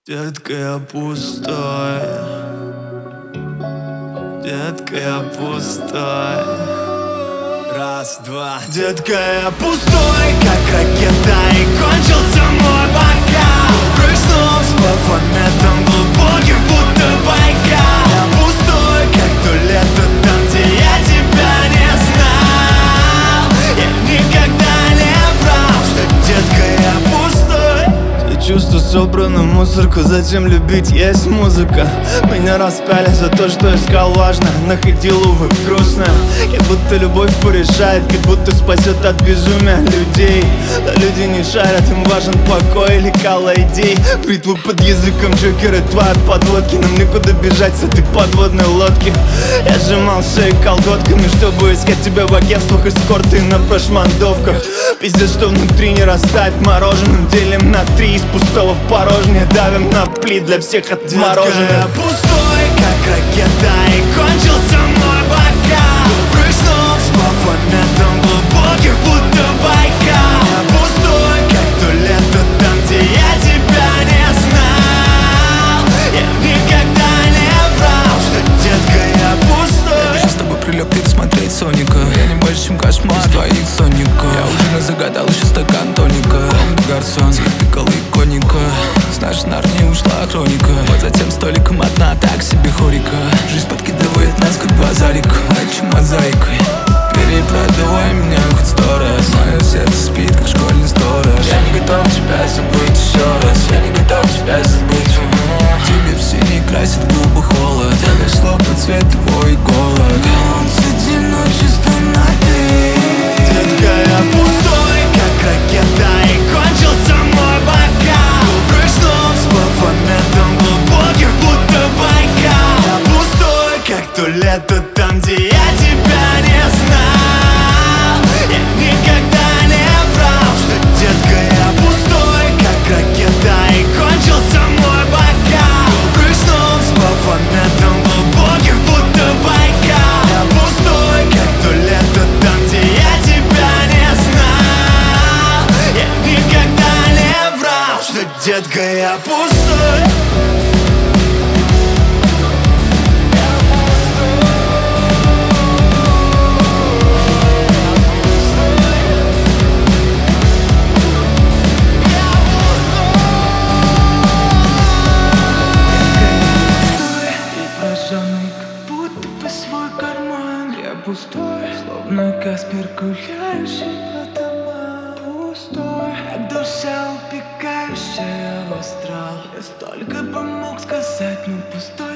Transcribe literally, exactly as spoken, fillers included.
Детка, я пустой. Детка, я пустой. Раз, два. Детка, я пустой, как ракета, и кончился мой бокал. Прыснув с плафонетом глубоких, будто байкал. Я пустой, как то лето, там, где я тебя не знал. Я никогда не врал, что, детка, я пустой. Все чувства собраны в мусорку, зачем любить, есть музыка. Меня распяли за то, что искал важно, находил, увы, грустно. Как будто любовь порешает, как будто спасет от безумия людей. Но люди не шарят, им важен покой или кала идей. Бритву под языком, джокеры твои подводки. Нам некуда бежать с этой подводной лодки. Я сжимал шею колготками, чтобы искать тебя в агентствах, эскорты и на прошмандовках. Пиздец, что внутри не растает мороженым. Делим на три, из пустого в порожнее давим на плит, для всех отмороженных. Детка, я пустой, как ракета, и кончился мой бокал. Прыснув с плафонетом глубоких, будто байкал. Я пустой, как то лето, там, где я тебя не знал. Я никогда не врал, что, детка, я пустой. Я хочу с тобой прилег пересмотреть Соника. Я не больше, чем кошмар из твоих сонников. Я уже загадал еще стакан тоника. Гарсон, пикал и коника. С нашей нарнии ушла хроника. Вот за тем столиком одна, так себе хорика. Жизнь подкидывает нас, как базарик, ночью мозаикой. Перепродавай меня хоть сто раз. Мое сердце спит, как школьный сторож. Я не готов тебя забыть еще раз. Я не готов тебя забыть. Тебе в синий красит губы холод. Дошло под цвет твой голод. Он среди ночи темноты. Детка, я пустой, как ракета, и кончился мой бокал. Прыснув с плафонетом глубоких, будто байкал. Я пустой, как то лето, там, где я тебя не знал. Я никогда не врал, что, детка, я пустой, как ракета, и кончился мой бокал. Прыснув с плафонетом глубоких, будто байкал. Я пустой, как то лето, там, где я тебя не знал. Я никогда не врал, что, детка, я пустой. Пустой, словно Каспер, гуляющий по домам. Пустой, как душа, упекающая в астрал. Я столько бы мог сказать, но пустой.